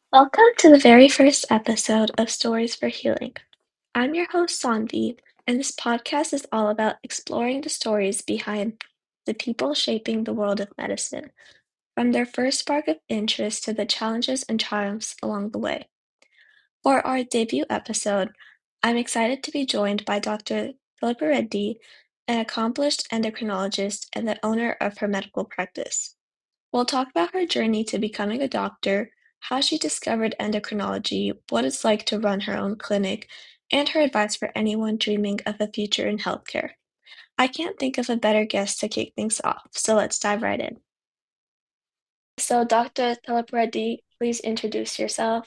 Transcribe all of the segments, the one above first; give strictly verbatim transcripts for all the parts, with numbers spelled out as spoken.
Welcome to the very first episode of Stories for Healing. I'm your host, Sanvi, and this podcast is all about exploring the stories behind the people shaping the world of medicine, from their first spark of interest to the challenges and triumphs along the way. For our debut episode, I'm excited to be joined by Doctor Philippa Reddy, an accomplished endocrinologist and the owner of her medical practice. We'll talk about her journey to becoming a doctor, how she discovered endocrinology, what it's like to run her own clinic, and her advice for anyone dreaming of a future in healthcare. I can't think of a better guest to kick things off, so let's dive right in. So, Doctor Reddy, please introduce yourself.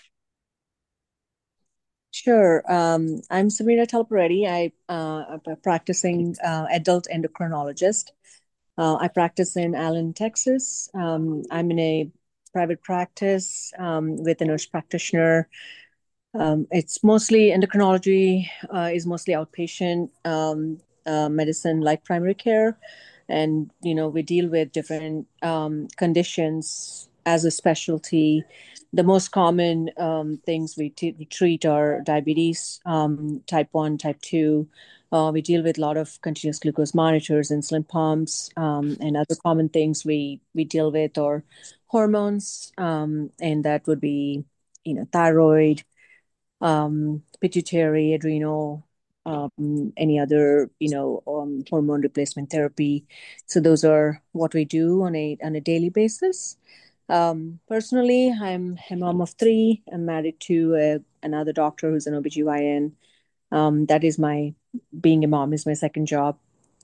Sure. Um, I'm Samira Talpareddy. I, uh, I'm a practicing uh, adult endocrinologist. Uh, I practice in Allen, Texas. Um, I'm in a private practice um, with a nurse practitioner. Um, it's mostly endocrinology, uh, is mostly outpatient um, uh, medicine like primary care. And, you know, we deal with different um, conditions as a specialty. The most common um, things we, t- we treat are diabetes, um, type one, type two. Uh, we deal with a lot of continuous glucose monitors, insulin pumps, um, and other common things we, we deal with are hormones, um, and that would be, you know, thyroid, um, pituitary, adrenal, um, any other, you know, um, hormone replacement therapy. So those are what we do on a on a daily basis. Um, personally, I'm a mom of three. I'm married to a, another doctor who's an O B G Y N. Um, that is my being a mom is my second job.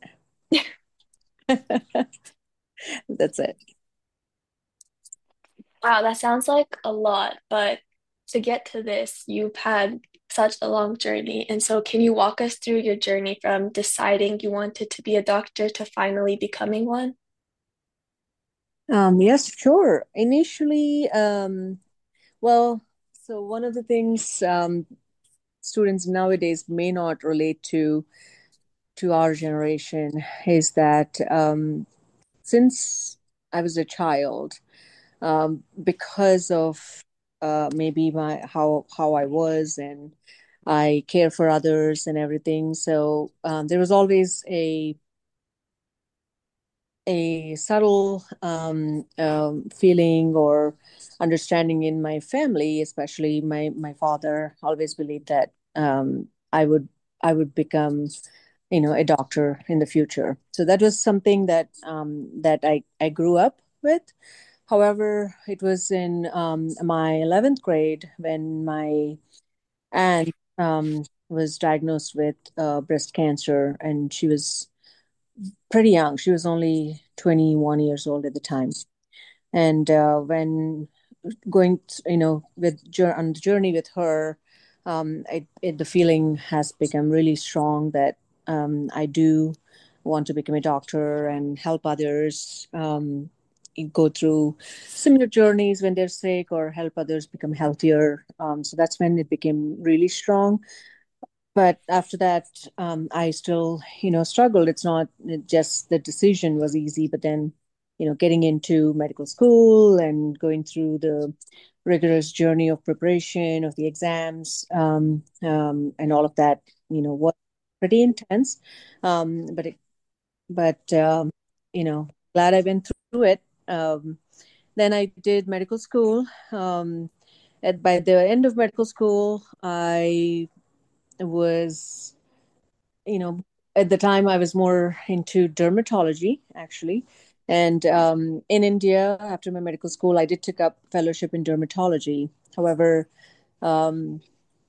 That's it. Wow, that sounds like a lot, but to get to this, you've had such a long journey. And so, can you walk us through your journey from deciding you wanted to be a doctor to finally becoming one? Um, yes, sure. Initially, um, well, so one of the things um, students nowadays may not relate to to our generation is that um, since I was a child, um, because of uh, maybe my how how I was and I care for others and everything. So um, there was always a a subtle um, um, feeling or understanding in my family, especially my my father, always believed that um, I would I would become, you know, a doctor in the future. So that was something that um, that I I grew up with. However, it was in um, my eleventh grade when my aunt um, was diagnosed with uh, breast cancer, and she was pretty young. She was only twenty-one years old at the time. And uh, when going, you know, with on the journey with her, um, it, it, the feeling has become really strong that um, I do want to become a doctor and help others um, go through similar journeys when they're sick or help others become healthier. Um, so that's when it became really strong. But after that, um, I still, you know, struggled. It's not just the decision was easy, but then, you know, getting into medical school and going through the rigorous journey of preparation of the exams, um, um, and all of that, you know, was pretty intense. Um, but it, but um, you know, glad I went through it. Um, then I did medical school. Um, at by the end of medical school, I was, you know, at the time I was more into dermatology actually. And um, in India, after my medical school, I did take up fellowship in dermatology. However, um,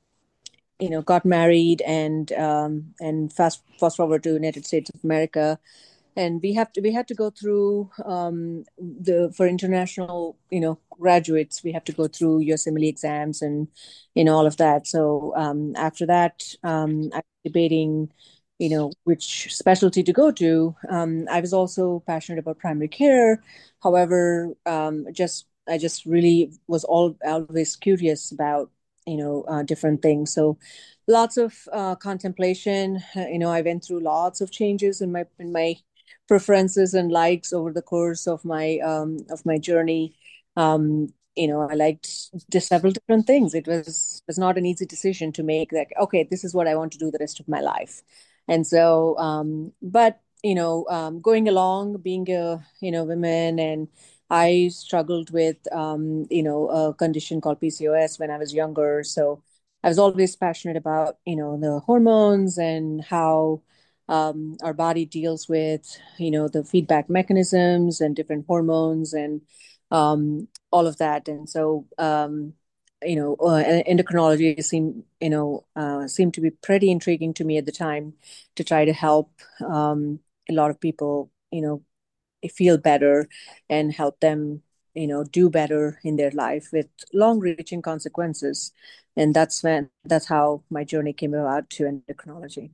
you know, got married and um, and fast fast forward to United States of America, and we have to we had to go through um, the for international, you know, graduates, we have to go through U S M L E exams and you know all of that. So um, after that, um, I was debating, you know, which specialty to go to. Um, I was also passionate about primary care. However, um, just I just really was all always curious about, you know, uh, different things. So lots of uh, contemplation. Uh, you know, I went through lots of changes in my in my preferences and likes over the course of my um, of my journey. Um, you know, I liked just several different things. It was was not an easy decision to make. Like, okay, this is what I want to do the rest of my life. And so, um, but you know, um, going along, being a you know woman, and I struggled with um, you know a condition called P C O S when I was younger. So I was always passionate about you know the hormones and how um, our body deals with you know the feedback mechanisms and different hormones and um, all of that. And so, um, you know, uh, endocrinology seemed, you know, uh, seemed to be pretty intriguing to me at the time to try to help um, a lot of people, you know, feel better and help them, you know, do better in their life with long-reaching consequences. And that's when that's how my journey came about to endocrinology.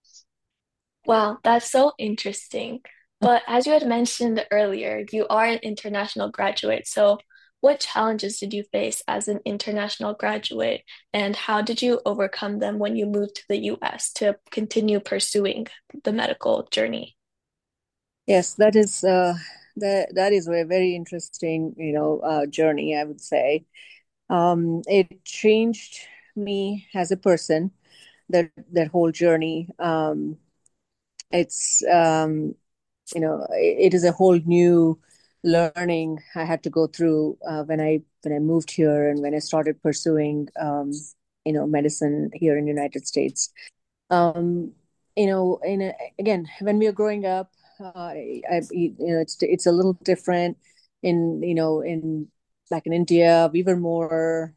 Wow, that's so interesting. But as you had mentioned earlier, you are an international graduate. So, what challenges did you face as an international graduate, and how did you overcome them when you moved to the U S to continue pursuing the medical journey? Yes, that is uh, that that is a very interesting, you know, uh, journey, I would say. Um, it changed me as a person, that that whole journey. Um, it's um, you know, it, it is a whole new learning I had to go through uh, when I when I moved here and when I started pursuing um, you know, medicine here in the United States. Um, you know, in a, again, when we are growing up, uh, I, I, you know, it's it's a little different. In you know, in like in India, we were more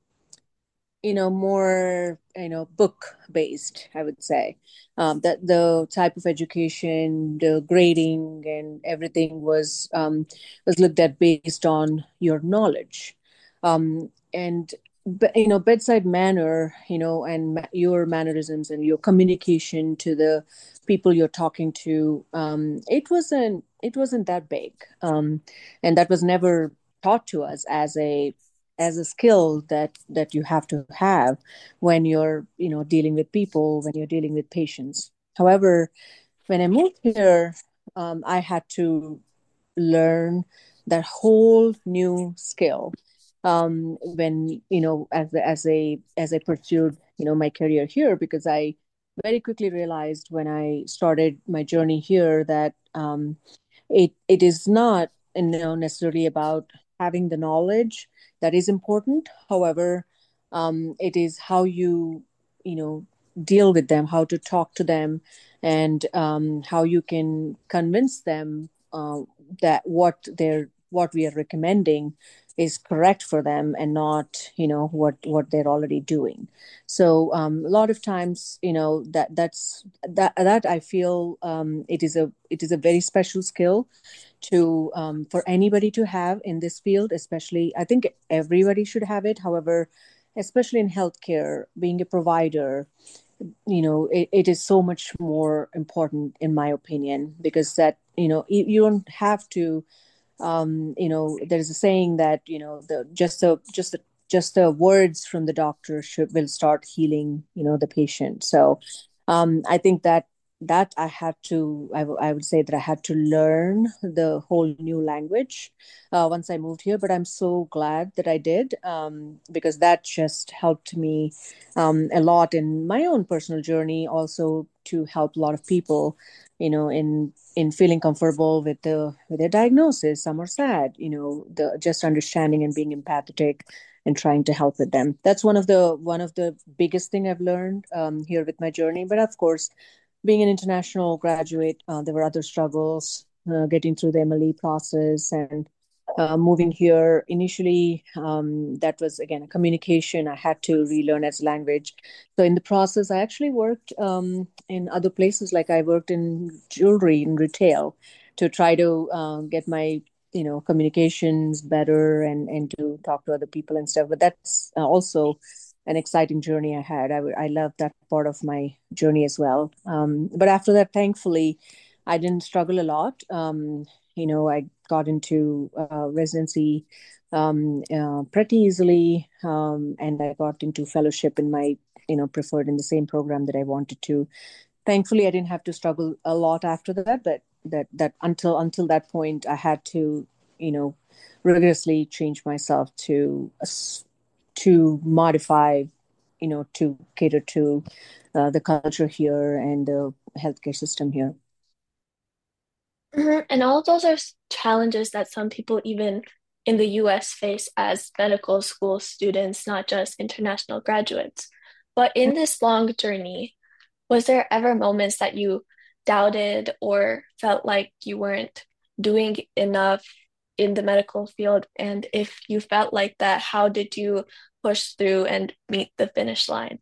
you know more you know book based, I would say. Um, that the type of education, the grading and everything was um, was looked at based on your knowledge. um, and but you know bedside manner, you know and ma- your mannerisms and your communication to the people you're talking to, um, it wasn't it wasn't that big. Um, and that was never taught to us as a as a skill that that you have to have when you're you know dealing with people, when you're dealing with patients. However, when I moved here, um, I had to learn that whole new skill. Um, when you know as as a as I pursued you know my career here, because I very quickly realized when I started my journey here that um, it it is not you know necessarily about having the knowledge. That is important. However, um, it is how you you know deal with them, how to talk to them, and um, how you can convince them uh, that what they're what we are recommending is correct for them and not you know what what they're already doing. So um, a lot of times, you know that that's that that I feel um, it is a it is a very special skill to um, for anybody to have in this field. Especially, I think everybody should have it. However, especially in healthcare, being a provider, you know it, it is so much more important in my opinion, because that you know you, you don't have to um, you know, there's a saying that you know the just the just the just the words from the doctor should will start healing you know the patient. So um, I think that that I had to I, w- I would say that I had to learn the whole new language uh, once I moved here. But I'm so glad that I did, um, because that just helped me um, a lot in my own personal journey, also to help a lot of people you know in in feeling comfortable with the with their diagnosis. Some are sad, you know, the just understanding and being empathetic and trying to help with them. That's one of the one of the biggest thing I've learned um, here with my journey. But of course, being an international graduate, uh, there were other struggles, uh, getting through the M L E process and uh, moving here initially. Um, that was again a communication I had to relearn as a language. So in the process, I actually worked um, in other places. Like I worked in jewelry in retail to try to uh, get my you know communications better and and to talk to other people and stuff. But that's uh, also an exciting journey I had. I I love that part of my journey as well. Um, but after that, thankfully, I didn't struggle a lot. Um, you know, I got into uh, residency um, uh, pretty easily, um, and I got into fellowship in my you know preferred in the same program that I wanted to. Thankfully, I didn't have to struggle a lot after that, but that that until until that point I had to you know rigorously change myself to to modify, you know, to cater to uh, the culture here and the healthcare system here. Mhm. And all of those are s- challenges that some people, even in the U S, face as medical school students, not just international graduates. But in this long journey, was there ever moments that you doubted or felt like you weren't doing enough in the medical field? And if you felt like that, how did you push through and meet the finish line?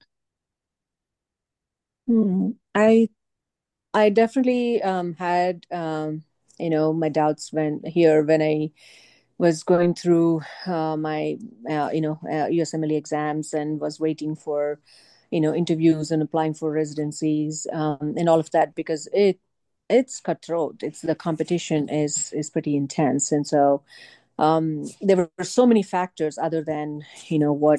Hmm. I I definitely um, had um, you know my doubts when here when I was going through uh, my uh, you know uh, U S M L E exams and was waiting for you know interviews and applying for residencies um, and all of that because it it's cutthroat. It's the competition is is pretty intense, and so um, there were so many factors other than you know what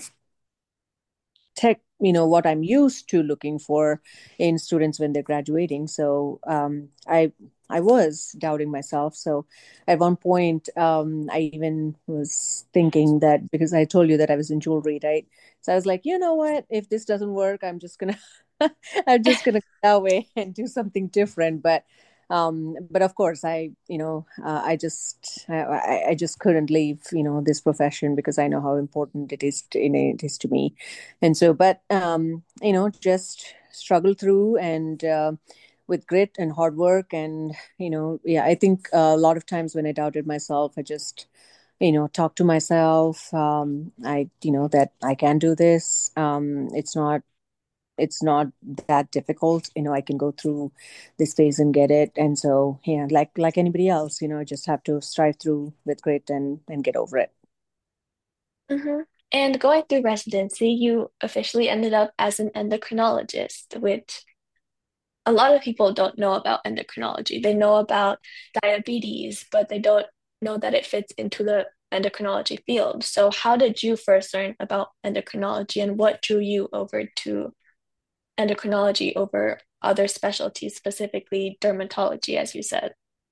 tech you know what I'm used to looking for in students when they're graduating. So um, i i was doubting myself. So at one point um, I even was thinking that, because I told you that I was in jewelry, right? So I was like, you know what, if this doesn't work, i'm just gonna I'm just gonna go that way and do something different. But um but of course I you know uh, I just I, I just couldn't leave you know this profession because I know how important it is to, you know, it is to me. And so but um you know just struggle through and uh, with grit and hard work. And you know yeah, I think a lot of times when I doubted myself, I just you know talk to myself. um I you know that I can do this. um it's not it's not that difficult. you know I can go through this phase and get it. And so yeah, like like anybody else, you know I just have to strive through with grit and and get over it. Hmm. And going through residency, you officially ended up as an endocrinologist, which a lot of people don't know about endocrinology. They know about diabetes, but they don't know that it fits into the endocrinology field. So, how did you first learn about endocrinology and what drew you over to endocrinology over other specialties, specifically dermatology, as you said?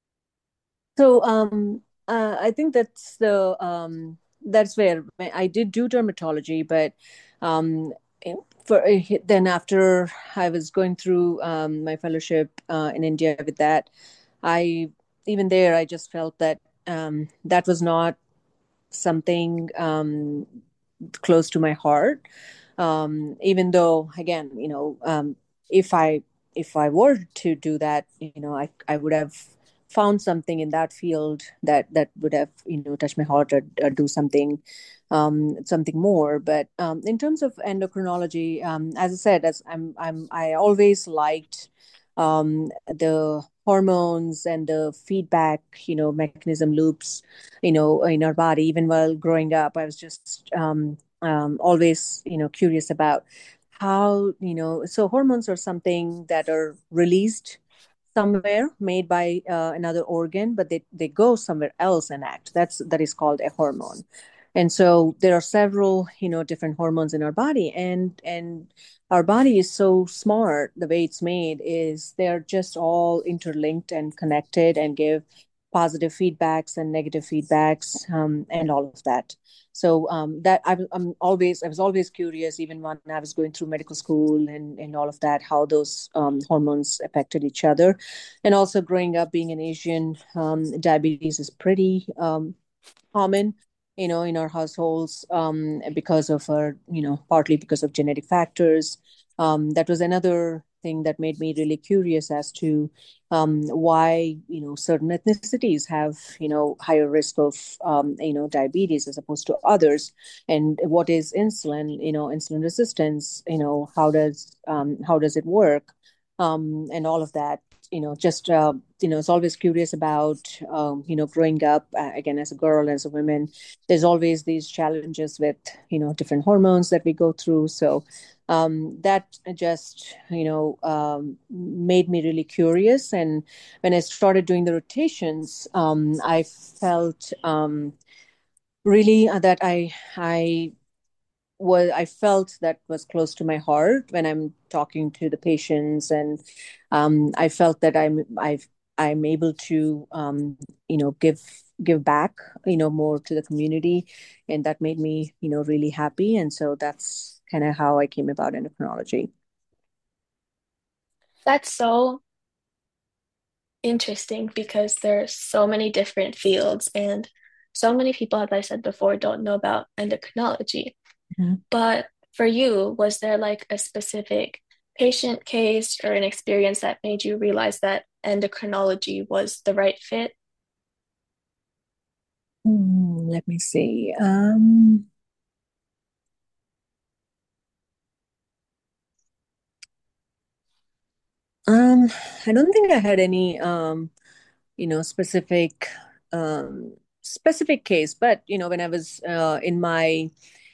So um, uh, I think that's the um, that's where I did do dermatology, but um, for then after I was going through um, my fellowship uh, in India with that, I even there I just felt that um, that was not something um, close to my heart. Um, even though, again, you know, um, if I if I were to do that, you know, I I would have found something in that field that that would have you know touched my heart, or, or do something um, something more. But um, in terms of endocrinology, um, as I said, as I'm I'm I always liked um, the hormones and the feedback, you know, mechanism loops, you know, in our body. Even while growing up, I was just um, um, always, you know, curious about how, you know, so hormones are something that are released somewhere, made by uh, another organ, but they, they go somewhere else and act. That's that is called a hormone. And so there are several, you know, different hormones in our body, and and our body is so smart. The way it's made is they're just all interlinked and connected and give positive feedbacks and negative feedbacks, um, and all of that. So um, that I, I'm always I was always curious, even when I was going through medical school and and all of that, how those um, hormones affected each other. And also growing up being an Asian, um, diabetes is pretty um, common, you know, in our households, um, because of our, you know, partly because of genetic factors. Um, that was another thing that made me really curious as to um, why, you know, certain ethnicities have, you know, higher risk of, um, you know, diabetes as opposed to others. And what is insulin, you know, insulin resistance, you know, how does, um, how does it work? Um, and all of that, you know, just, uh, you know, it's always curious about, um, you know, growing up, uh, again, as a girl, as a woman, there's always these challenges with, you know, different hormones that we go through. So um, that just, you know, um, made me really curious. And when I started doing the rotations, um, I felt um, really uh, that I, I, was I felt that was close to my heart when I'm talking to the patients. And um, I felt that I'm I've I'm able to, um, you know, give give back, you know, more to the community, and that made me, you know, really happy. And so that's kind of how I came about endocrinology. That's so interesting because there's so many different fields and so many people, as I said before, don't know about endocrinology. Mhm. But for you, was there like a specific patient case or an experience that made you realize that endocrinology was the right fit? Hmm, let me see. Um, um, I don't think I had any, um, you know, specific, um, specific case, but you know, when I was uh, in my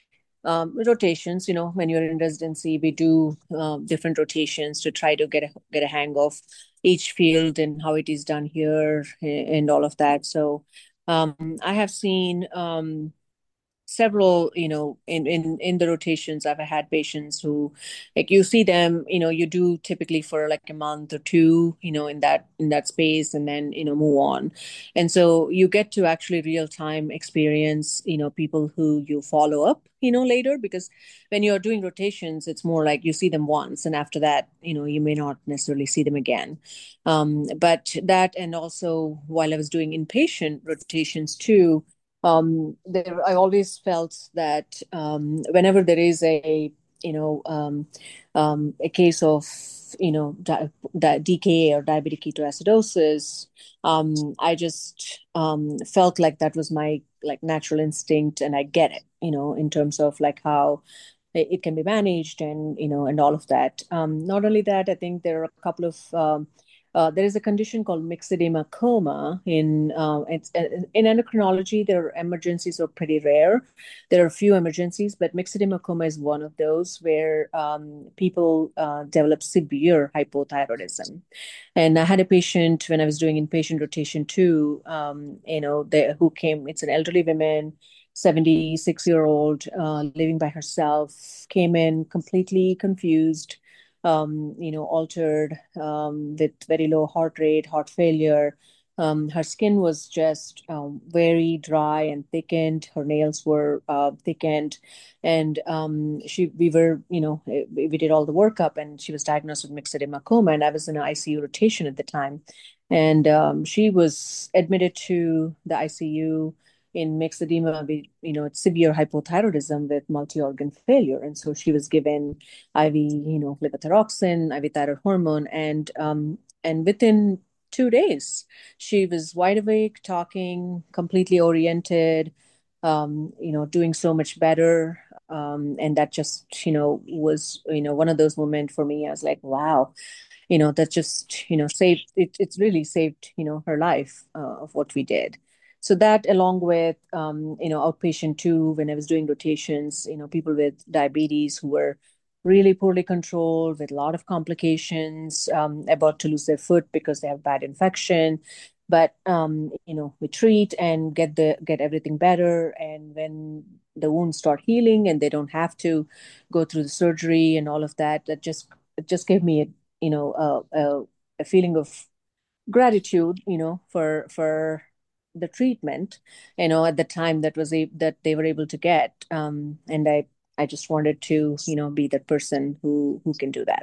um, rotations, you know, when you're in residency, we do um, different rotations to try to get a get a hang of each field and how it is done here and all of that. So, um, I have seen um, several, you know, in in in the rotations, I've had patients who, like, you see them, you know, you do typically for like a month or two, you know, in that in that space, and then, you know, move on. And so you get to actually real time experience, you know, people who you follow up, you know, later, because when you're doing rotations, it's more like you see them once, and after that, you know, you may not necessarily see them again. Um, but that, and also while I was doing inpatient rotations too, um, there I always felt that um, whenever there is a, you know, um, um, a case of, you know, di- di- D K A or diabetic ketoacidosis, um, I just um, felt like that was my like natural instinct, and I get it, you know, in terms of like how it it can be managed, and you know, and all of that. Um, not only that, I think there are a couple of um, uh, there is a condition called myxedema coma in uh, it's uh, in endocrinology. Their emergencies are pretty rare. There are a few emergencies, but myxedema coma is one of those where um, people uh, develop severe hypothyroidism. And I had a patient when I was doing inpatient rotation too. Um, you know, they, who came. It's an elderly woman, seventy-six year old, uh, living by herself, came in completely confused, um, you know, altered, um, with very low heart rate, heart failure. Um, her skin was just um, very dry and thickened. Her nails were uh, thickened, and um, she we were, you know, we, we did all the workup, and she was diagnosed with myxedema coma. And I was in an I C U rotation at the time, and um, she was admitted to the I C U in mixed edema with, you know, it's severe hypothyroidism with multi-organ failure. And so she was given I V, you know, levothyroxine, I V thyroid hormone, and um, and within two days, she was wide awake, talking, completely oriented, um, you know, doing so much better. Um, and that just, you know, was, you know, one of those moments for me. I was like, wow, you know, that just, you know, saved it, it's really saved, you know, her life, uh, of what we did. So that, along with um, you know, outpatient too, when I was doing rotations, you know, people with diabetes who were really poorly controlled with a lot of complications, um, about to lose their foot because they have bad infection. But um, you know, we treat and get the get everything better, and when the wounds start healing and they don't have to go through the surgery and all of that, that just it just gave me a, you know, a, a, a feeling of gratitude, you know, for for the treatment, you know, at the time that was a, that they were able to get, um, and I I just wanted to, you know, be that person who who can do that.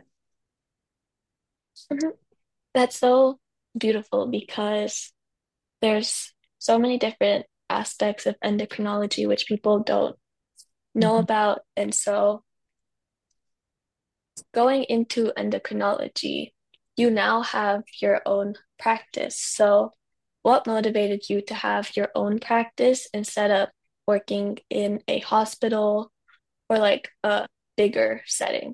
Mhm. That's so beautiful because there's so many different aspects of endocrinology which people don't know Mhm. about. And so going into endocrinology, you now have your own practice. So what motivated you to have your own practice instead of working in a hospital or like a bigger setting?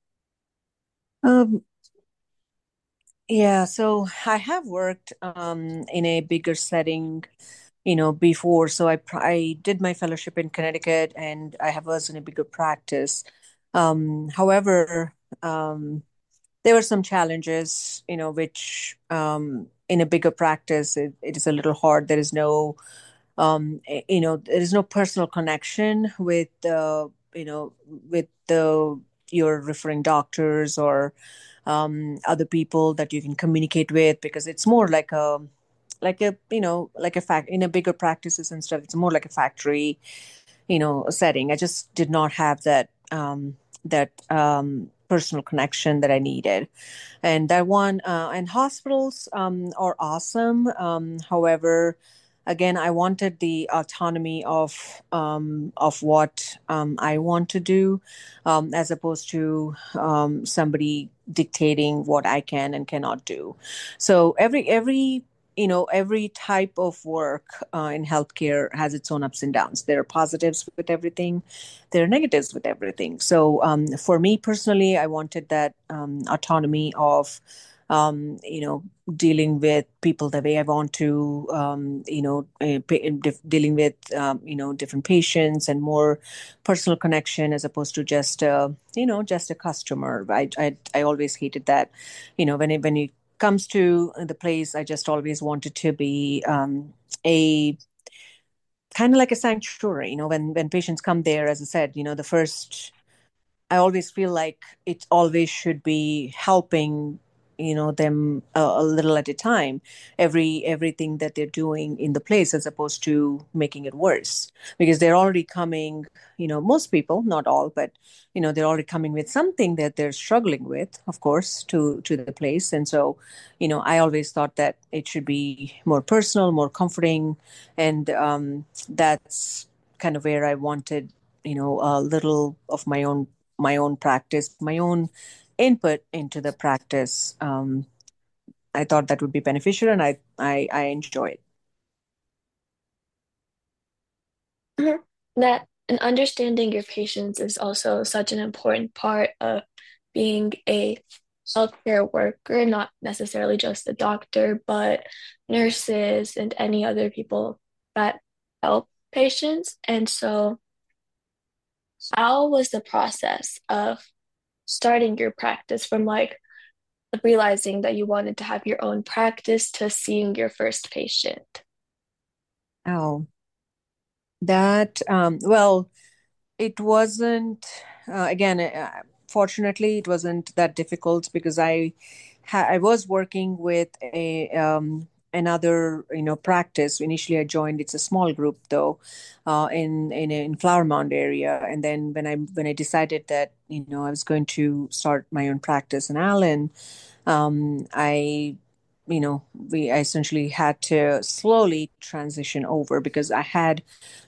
Um, yeah, so I have worked um, in a bigger setting, you know, before. So I pr- I did my fellowship in Connecticut, and I have was in a bigger practice. Um, however, um, there were some challenges, you know, which um, in a bigger practice, it, it is a little hard. There is no, um, eh, you know, there is no personal connection with the, you know, with the your referring doctors, or um, other people that you can communicate with, because it's more like a like a you know like a fact in a bigger practices and stuff. It's more like a factory, you know, setting. I just did not have that um, that um, personal connection that I needed, and that one uh, and hospitals um, are awesome. Um, however, again, I wanted the autonomy of um, of what um, I want to do, um, as opposed to um, somebody dictating what I can and cannot do. So every every you know every type of work uh, in healthcare has its own ups and downs. There are positives with everything, there are negatives with everything. So um, for me personally, I wanted that um, autonomy of um, you know dealing with people the way I want to, um, you know, uh, pa- dif- dealing with, um, you know, different patients and more personal connection as opposed to just, uh, you know, just a customer. I, I, I always hated that, you know, when it, when it comes to the place, I just always wanted to be um, a kind of like a sanctuary, you know, when, when patients come there, as I said, you know, the first I always feel like it always should be helping, you know, them a, a little at a time. Every everything that they're doing in the place, as opposed to making it worse, because they're already coming. You know, most people, not all, but you know, they're already coming with something that they're struggling with, of course, to to the place. And so, you know, I always thought that it should be more personal, more comforting, and um, that's kind of where I wanted, you know, a little of my own my own practice, my own input into the practice. Um, I thought that would be beneficial, and I I, I enjoy it. Mhm. That and understanding your patients is also such an important part of being a healthcare worker, not necessarily just a doctor, but nurses and any other people that help patients. And so, how was the process of starting your practice from like realizing that you wanted to have your own practice to seeing your first patient? Oh, that um, well, it wasn't. Uh, again, uh, fortunately, it wasn't that difficult because I ha- I was working with a um, another you know practice. Initially, I joined. It's a small group though, uh, in in in Flower Mound area. And then when I when I decided that you know I was going to start my own practice in Allen, um, I you know we I essentially had to slowly transition over because I had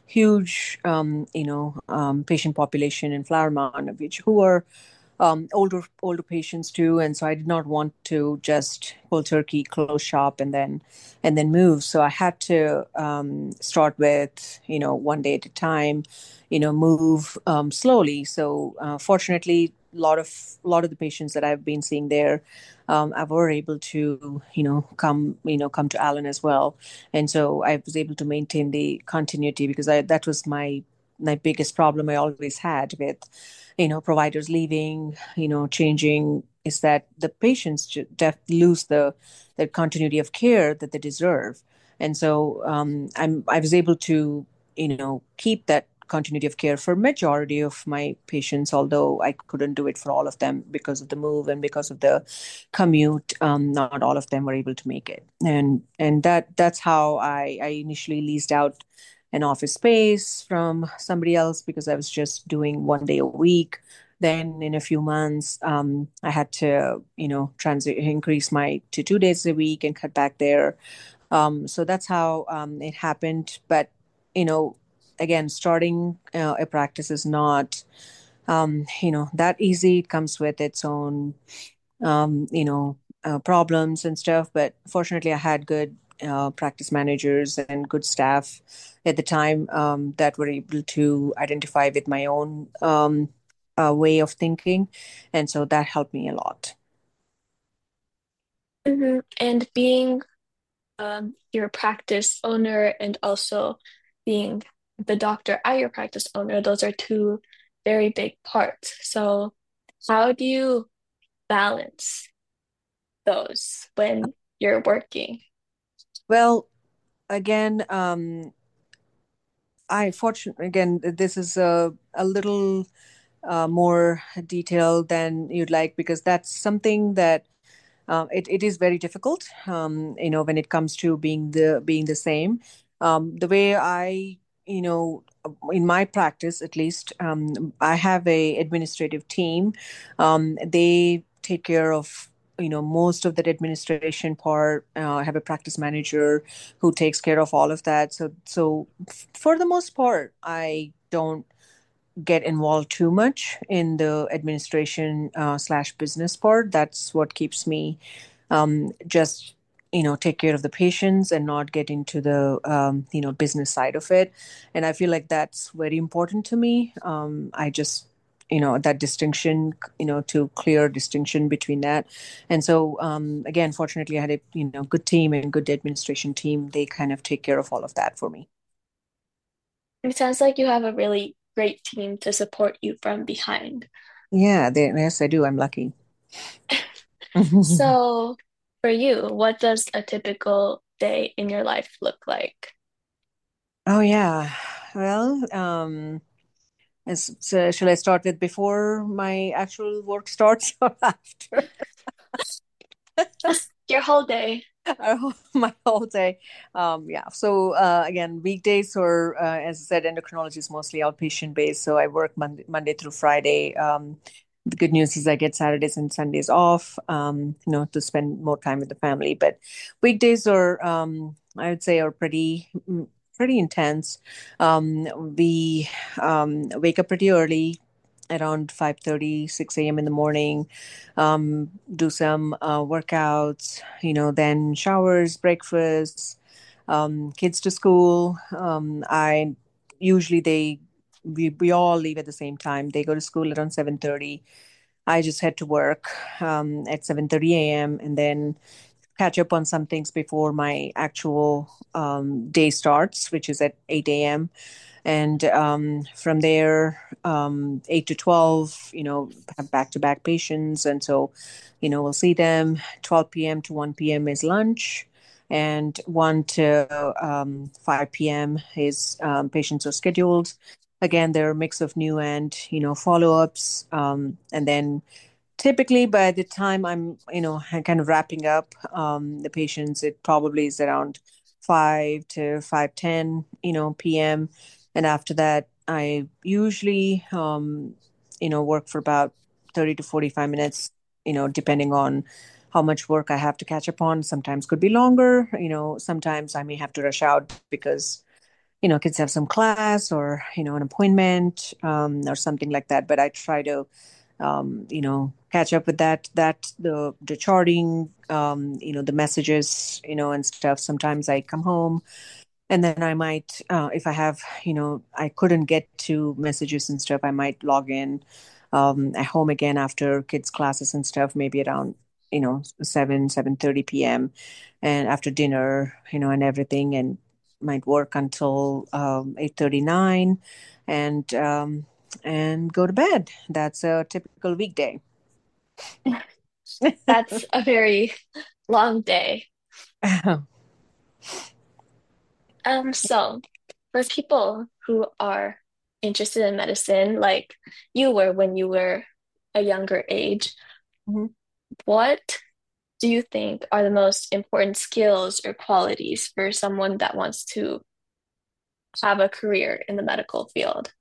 huge um, you know um, patient population in Flower Mound, which who are um, older older patients too, and so I did not want to just cold turkey close shop and then and then move. So I had to um, start with you know one day at a time, you know, move um, slowly. So uh, fortunately, a lot of a lot of the patients that I've been seeing there, um, I were able to you know come you know come to Allen as well, and so I was able to maintain the continuity because I that was my my biggest problem I always had with you know providers leaving, you know changing, is that the patients ju- def- lose the the continuity of care that they deserve. And so um, i'm I was able to you know keep that continuity of care for majority of my patients, although I couldn't do it for all of them because of the move and because of the commute. Um, not all of them were able to make it, and and that that's how i i initially leased out an office space from somebody else because I was just doing one day a week. Then in a few months, um, I had to, you know, transit increase my to two days a week and cut back there. Um, so that's how um, it happened. But you know, again, starting uh, a practice is not, um, you know, that easy. It comes with its own um, you know, uh, problems and stuff. But fortunately, I had good uh, practice managers and good staff at the time um, that were able to identify with my own um, uh, way of thinking. And so that helped me a lot. Hmm. And being um, your practice owner and also being the doctor at your practice owner, those are two very big parts. So, how do you balance those when you're working? Well, again, um, I fortunately, again, this is a, a little uh, more detail than you'd like, because that's something that uh, it, it is very difficult, um, you know, when it comes to being the being the same. Um, the way I, you know, in my practice at least, um, I have a administrative team. Um, they take care of, you know, most of that administration part. Uh, I have a practice manager who takes care of all of that. So so f- for the most part, I don't get involved too much in the administration uh, slash business part. That's what keeps me um, just you know take care of the patients and not get into the um, you know business side of it. And I feel like that's very important to me. Um, I just you know that distinction, you know to clear distinction between that. And so um, again, fortunately, I had a you know good team and good administration team. They kind of take care of all of that for me. It sounds like you have a really great team to support you from behind. Yeah, they, yes, I do. I'm lucky. So, for you, what does a typical day in your life look like? Oh yeah. Well, um, as, so shall I start with before my actual work starts or after? Just your whole day. Our whole- my whole day. Um, yeah. So uh, again, weekdays or uh, as I said, endocrinology is mostly outpatient based. So I work Monday, Monday through Friday. Um, the good news is I get Saturdays and Sundays off, um, you know, to spend more time with the family. But weekdays are, um, I would say, are pretty mm, pretty intense. Um, we um, wake up pretty early, around five thirty, six a m in the morning, um, do some uh, workouts, you know, then showers, breakfast, um, kids to school. Um, I usually they we, we all leave at the same time. They go to school around seven thirty. I just head to work um, at seven thirty a m and then catch up on some things before my actual um, day starts, which is at eight a m. And um, from there, um, eight to twelve, you know, have back to back patients. And so, you know, we'll see them. twelve p m to one p m is lunch. And one to um, five p m is um, patients are scheduled. Again, they're a mix of new and, you know, follow ups. Um, and then typically, by the time I'm, you know, kind of wrapping up um, the patients, it probably is around five to five ten, you know, p m. And after that, I usually, um, you know, work for about thirty to forty-five minutes, you know, depending on how much work I have to catch up on. Sometimes could be longer, you know, sometimes I may have to rush out because you know kids have some class or you know an appointment um, or something like that. But I try to um, you know, catch up with that, that the the charting, um, you know, the messages, you know, and stuff. Sometimes I come home and then I might, uh, if I have, you know, I couldn't get to messages and stuff, I might log in um, at home again after kids' classes and stuff, maybe around, you know, seven, seven thirty p m. And after dinner, you know, and everything, and might work until um, eight thirty-nine and um, and go to bed. That's a typical weekday. That's a very long day. Um, so for people who are interested in medicine, like you were when you were a younger age, Mhm. what do you think are the most important skills or qualities for someone that wants to have a career in the medical field?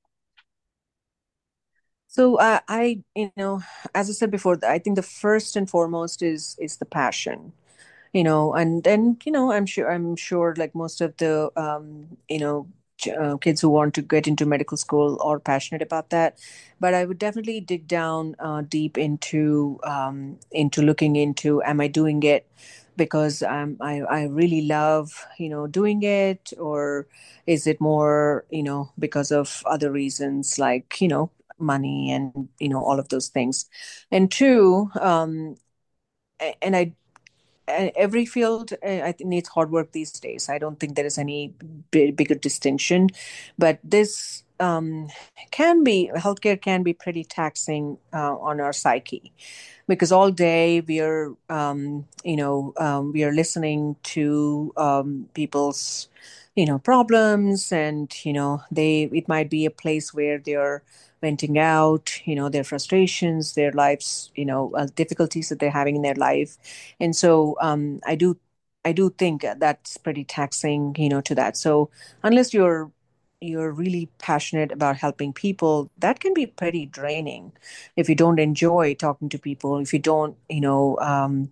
So uh, I, you know, as I said before, I think the first and foremost is is the passion, you know, and and you know, I'm sure I'm sure like most of the um, you know, ch- uh, kids who want to get into medical school are passionate about that. But I would definitely dig down uh, deep into um, into looking into am I doing it because um, I I really love you know doing it, or is it more you know because of other reasons like you know money and you know all of those things. And two, um, a- and I and every field uh, I think needs hard work these days. I don't think there is any b- bigger distinction, but this um, can be healthcare can be pretty taxing uh, on our psyche because all day we are um, you know um, we are listening to um, people's you know problems, and you know they it might be a place where they're venting out, you know, their frustrations, their lives, you know, uh, difficulties that they're having in their life. And so um, I do, I do think that's pretty taxing, you know, to that. So unless you're you're really passionate about helping people, that can be pretty draining. If you don't enjoy talking to people, if you don't, you know, um,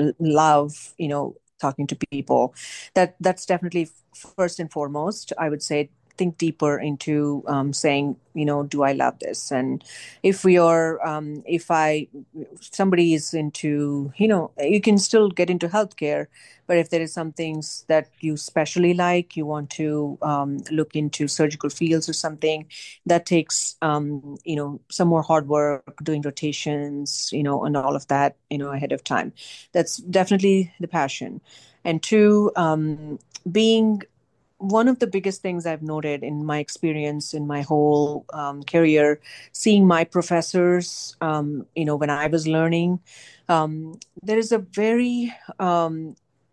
love, you know, talking to people, that that's definitely first and foremost. I would say think deeper into um, saying, you know, do I love this? And if we are, um, if I, somebody is into, you know, you can still get into healthcare, but if there is some things that you specially like, you want to um, look into surgical fields or something, that takes, um, you know, some more hard work, doing rotations, you know, and all of that, you know, ahead of time. That's definitely the passion. And two, um, being one of the biggest things I've noted in my experience in my whole um, career, seeing my professors, um, you know, when I was learning, um, there is a very um,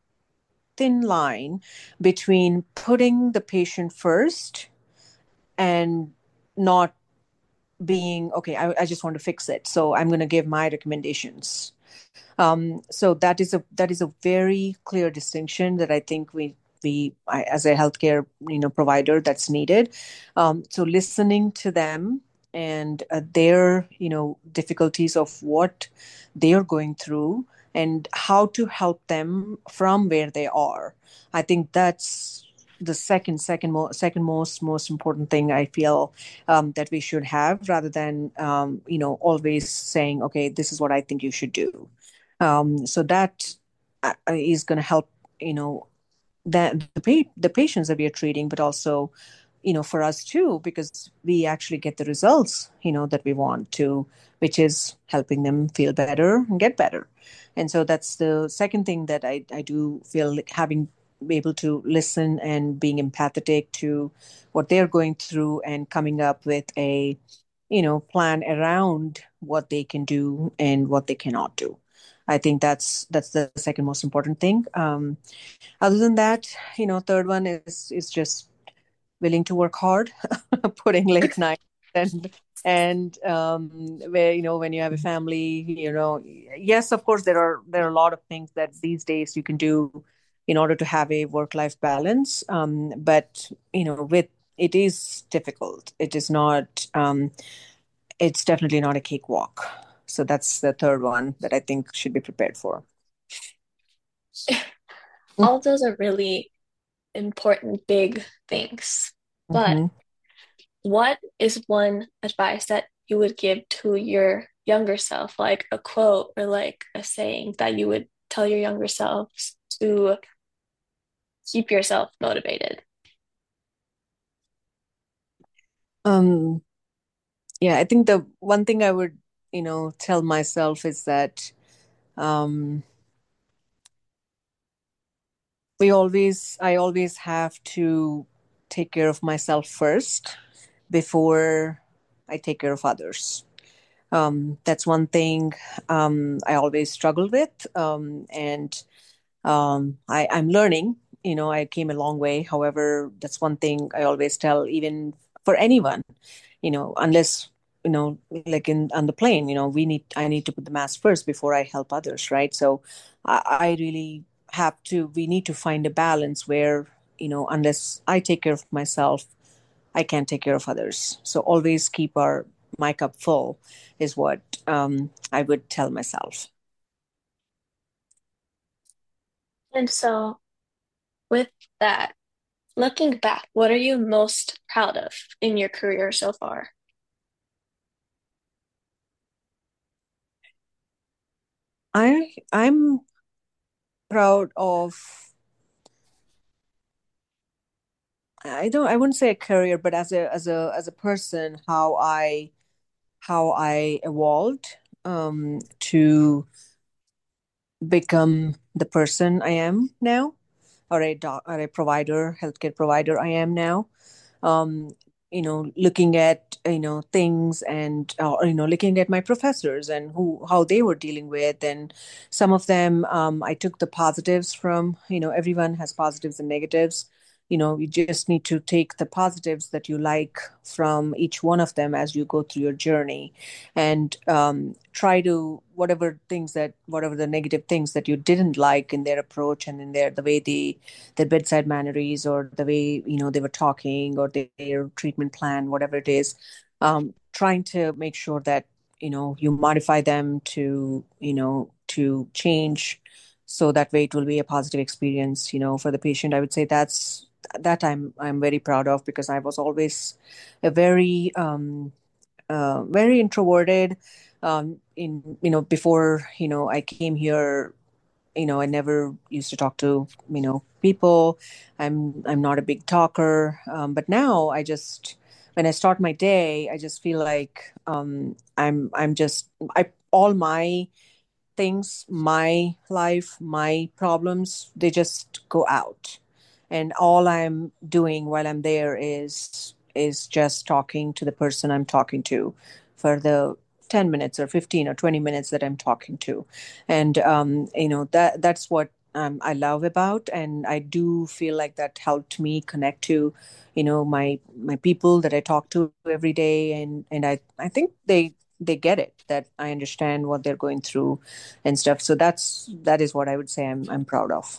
thin line between putting the patient first and not being, okay, I, I just want to fix it. So I'm going to give my recommendations. Um, so that is a that is a very clear distinction that I think we we I, as a healthcare you know provider that's needed. Um, so listening to them and uh, their you know difficulties of what they are going through and how to help them from where they are. I think that's the second second mo- second most most important thing I feel um, that we should have rather than um, you know always saying, okay, this is what I think you should do. Um, so that uh, is going to help, you know, that the pa- the patients that we are treating, but also, you know, for us too, because we actually get the results, you know, that we want to, which is helping them feel better and get better. And so that's the second thing that I, I do feel like having be able to listen and being empathetic to what they're going through and coming up with a, you know, plan around what they can do and what they cannot do. I think that's that's the second most important thing. Um, other than that, you know, third one is is just willing to work hard, putting late nights and and um, where you know when you have a family, you know, yes, of course there are there are a lot of things that these days you can do in order to have a work life balance. Um, but you know, with it is difficult. It is not. Um, it's definitely not a cakewalk. So that's the third one that I think should be prepared for. All of those are really important, big things. But Mm-hmm. what is one advice that you would give to your younger self, like a quote or like a saying that you would tell your younger self to keep yourself motivated? Um, yeah, I think the one thing I would, you know, tell myself is that um, we always, I always have to take care of myself first before I take care of others. Um, that's one thing um, I always struggled with. Um, and um, I, I'm learning, you know, I came a long way. However, that's one thing I always tell, even for anyone, you know, unless, you know, like in on the plane, you know, we need, I need to put the mask first before I help others, right? So I, I really have to, we need to find a balance where, you know, unless I take care of myself, I can't take care of others. So always keep our my cup full is what um, I would tell myself. And so, with that, looking back, what are you most proud of in your career so far? I I'm proud of I don't I wouldn't say a career, but as a as a as a person, how I how I evolved um, to become the person I am now, or a doc, or a provider, healthcare provider I am now. Um, you know, looking at you know things and uh, you know looking at my professors and who how they were dealing with, and some of them um, I took the positives from. You know, everyone has positives and negatives. you know, you just need to take the positives that you like from each one of them as you go through your journey, and um, try to whatever things that whatever the negative things that you didn't like in their approach and in their the way they their bedside manneries, or the way, you know, they were talking, or their, their treatment plan, whatever it is, um, trying to make sure that, you know, you modify them to, you know, to change, so that way it will be a positive experience, you know, for the patient. I would say that's that i'm i'm very proud of, because I was always a very um uh, very introverted, um in you know, before, you know, I came here. You know, I never used to talk to, you know, people. I'm i'm not a big talker, um, but now I just, when I start my day, I just feel like, um i'm i'm just I all my things, my life, my problems, they just go out. And all I'm doing while I'm there is is just talking to the person I'm talking to for the ten minutes or fifteen or twenty minutes that I'm talking to. And um, you know, that that's what um, I love about, and I do feel like that helped me connect to, you know, my my people that I talk to every day. and and I I think they they get it, that I understand what they're going through and stuff. So that's that is what I would say I'm I'm proud of.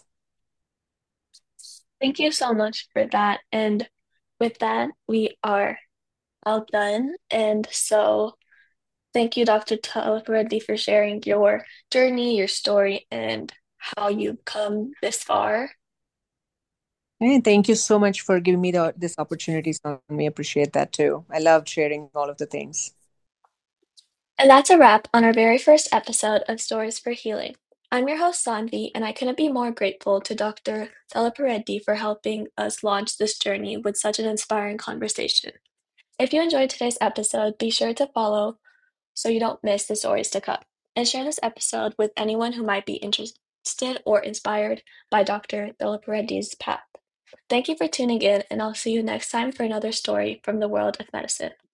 Thank you so much for that. And with that, we are all done. And so thank you, doctor Talapreddy, for sharing your journey, your story, and how you've come this far. And thank you so much for giving me the, this opportunity. So I appreciate that too. I loved sharing all of the things. And that's a wrap on our very first episode of Stories for Healing. I'm your host, Sanvi, and I couldn't be more grateful to doctor Talapareddy for helping us launch this journey with such an inspiring conversation. If you enjoyed today's episode, be sure to follow so you don't miss the stories to come. And share this episode with anyone who might be interested or inspired by doctor Talapareddy's path. Thank you for tuning in, and I'll see you next time for another story from the world of medicine.